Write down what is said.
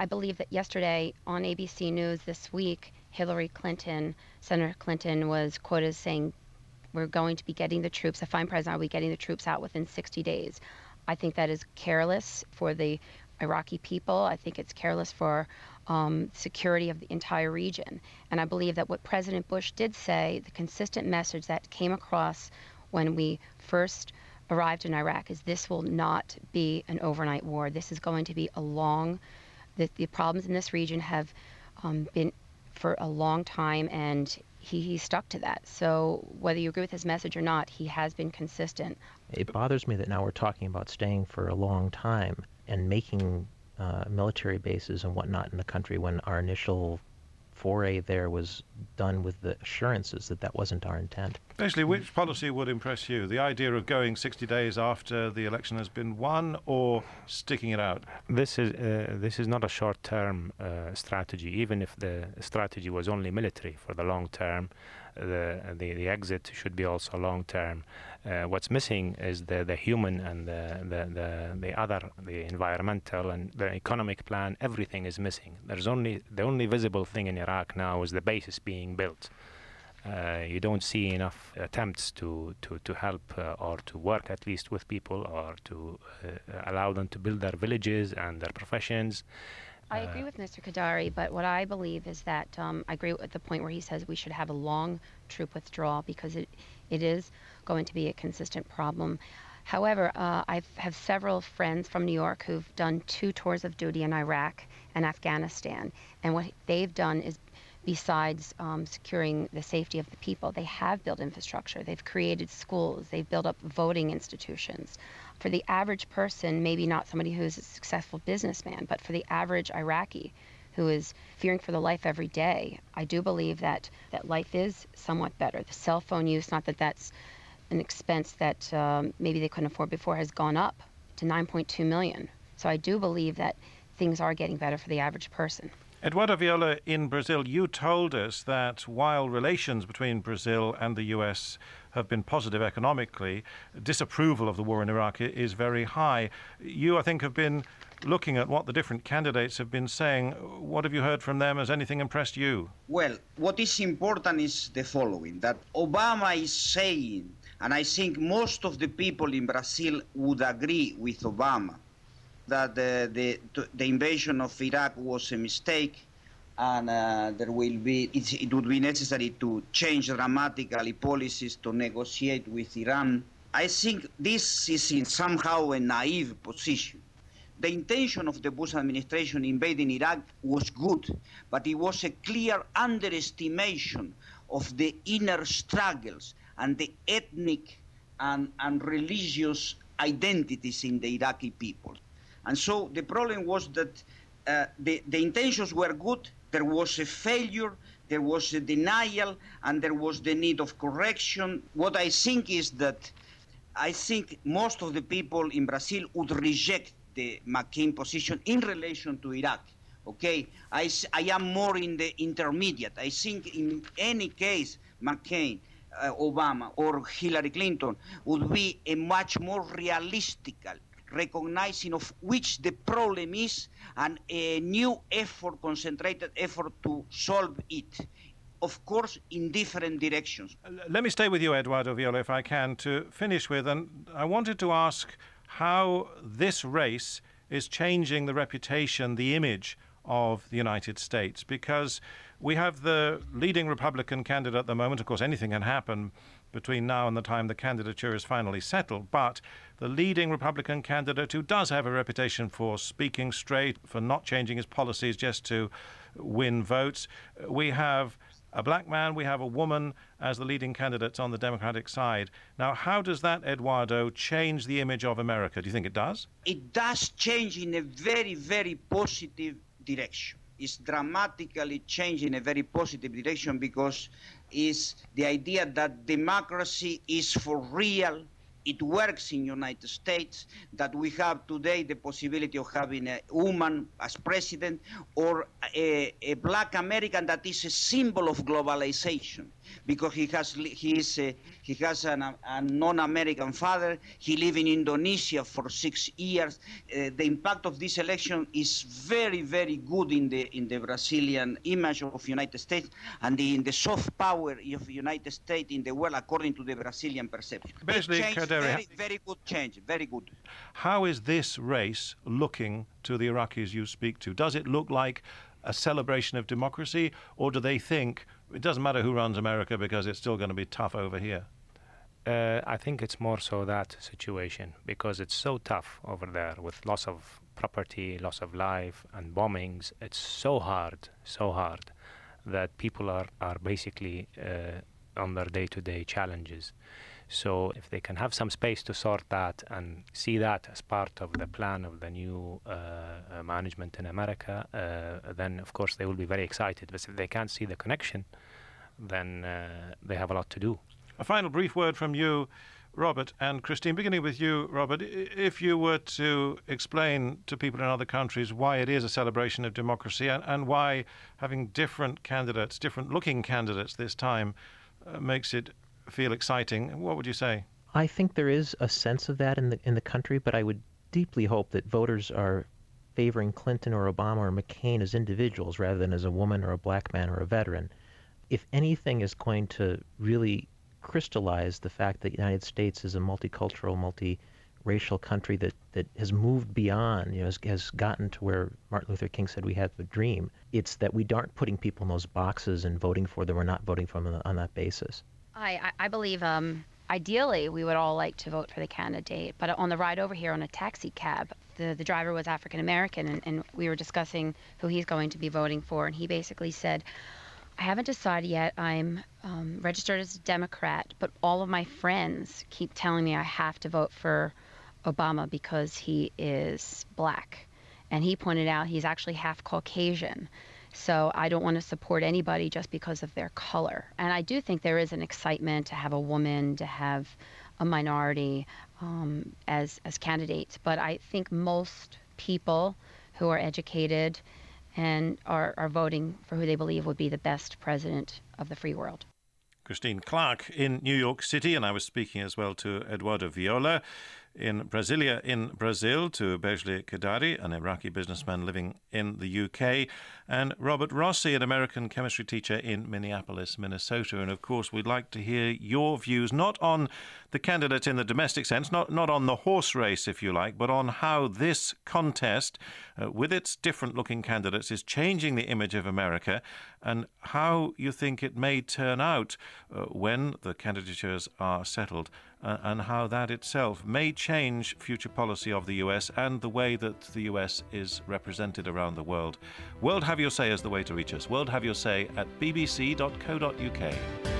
I believe that yesterday on ABC News this week, Senator Clinton was quoted as saying, we're going to be getting the troops, the fine president, are we getting the troops out within 60 days? I think that is careless for the Iraqi people. I think it's careless for security of the entire region. And I believe that what President Bush did say, the consistent message that came across when we first arrived in Iraq is this will not be an overnight war. This is going to be the problems in this region have been for a long time, and he stuck to that. So whether you agree with his message or not, he has been consistent. It bothers me that now we're talking about staying for a long time and making military bases and whatnot in the country when our initial foray there was done with the assurances that that wasn't our intent. Basically, which policy would impress you? The idea of going 60 days after the election has been won, or sticking it out? This is not a short-term strategy. Even if the strategy was only military for the long term, the exit should be also long term. What's missing is the human and the environmental and the economic plan. Everything is missing. The only visible thing in Iraq now is the bases being built. You don't see enough attempts to help or to work at least with people or to allow them to build their villages and their professions. I agree with Mr. Qadari, but what I believe is that I agree with the point where he says we should have a long troop withdrawal because it is going to be a consistent problem. However, I have several friends from New York who've done 2 tours of duty in Iraq and Afghanistan, and what they've done is, besides securing the safety of the people, they have built infrastructure. They've created schools. They've built up voting institutions. For the average person, maybe not somebody who's a successful businessman, but for the average Iraqi who is fearing for their life every day, I do believe that life is somewhat better. The cell phone use, not that that's an expense that maybe they couldn't afford before, has gone up to 9.2 million. So I do believe that things are getting better for the average person. Eduardo Viola, in Brazil, you told us that while relations between Brazil and the US have been positive economically, disapproval of the war in Iraq is very high. You, I think, have been looking at what the different candidates have been saying. What have you heard from them? Has anything impressed you? Well, what is important is the following, that Obama is saying, and I think most of the people in Brazil would agree with Obama, that the invasion of Iraq was a mistake, and it would be necessary to change dramatically policies to negotiate with Iran. I think this is in somehow a naive position. The intention of the Bush administration invading Iraq was good, but it was a clear underestimation of the inner struggles and the ethnic and religious identities in the Iraqi people. And so the problem was that the intentions were good, there was a failure, there was a denial, and there was the need of correction. What I think is that I think most of the people in Brazil would reject the McCain position in relation to Iraq. Okay, I am more in the intermediate. I think in any case, McCain, Obama, or Hillary Clinton would be a much more realistic recognizing of which the problem is and a new effort, concentrated effort to solve it. Of course, in different directions. Let me stay with you, Eduardo Viola, if I can, to finish with. And I wanted to ask how this race is changing the reputation, the image of the United States, because we have the leading Republican candidate at the moment. Of course, anything can happen between now and the time the candidature is finally settled, but the leading Republican candidate who does have a reputation for speaking straight, for not changing his policies just to win votes. We have a black man, we have a woman as the leading candidates on the Democratic side. Now, how does that, Eduardo, change the image of America? Do you think it does? It does change in a very, very positive direction. It's dramatically changed in a very positive direction because it's the idea that democracy is for real it works in United States, that we have today the possibility of having a woman as president, or a black American that is a symbol of globalization, because he has a non-American father. He lived in Indonesia for 6 years. The impact of this election is very, very good in the Brazilian image of United States and in the soft power of the United States in the world, according to the Brazilian perception. Very good change, very good. How is this race looking to the Iraqis you speak to? Does it look like a celebration of democracy, or do they think it doesn't matter who runs America because it's still going to be tough over here? I think it's more so that situation, because it's so tough over there with loss of property, loss of life, and bombings. It's so hard that people are basically on their day-to-day challenges. So if they can have some space to sort that and see that as part of the plan of the new management in America, then of course they will be very excited. But if they can't see the connection, then they have a lot to do. A final brief word from you, Robert and Christine. Beginning with you, Robert, if you were to explain to people in other countries why it is a celebration of democracy and why having different candidates, different-looking candidates this time, makes it feel exciting, what would you say? I think there is a sense of that in the country, but I would deeply hope that voters are favoring Clinton or Obama or McCain as individuals rather than as a woman or a black man or a veteran. If anything is going to really crystallize the fact that the United States is a multicultural, multiracial country that has moved beyond, has gotten to where Martin Luther King said we have a dream, it's that we aren't putting people in those boxes and voting for them or not voting for them on that basis. I believe ideally we would all like to vote for the candidate, but on the ride over here on a taxi cab, the driver was African American, and we were discussing who he's going to be voting for, and he basically said, I haven't decided yet. I'm registered as a Democrat, but all of my friends keep telling me I have to vote for Obama because he is black. And he pointed out he's actually half Caucasian. So I don't want to support anybody just because of their color. And I do think there is an excitement to have a woman, to have a minority as candidates. But I think most people who are educated and are voting for who they believe would be the best president of the free world. Christine Clark in New York City, and I was speaking as well to Eduardo Viola in Brasilia in Brazil, to Bejle Kedari, an Iraqi businessman living in the UK, and Robert Rossi, an American chemistry teacher in Minneapolis, Minnesota. And of course, we'd like to hear your views, not on the candidate in the domestic sense, not on the horse race, if you like, but on how this contest, with its different-looking candidates, is changing the image of America, and how you think it may turn out when the candidatures are settled, and how that itself may change future policy of the US and the way that the US is represented around the world. World Have Your Say is the way to reach us. World Have Your Say at bbc.co.uk.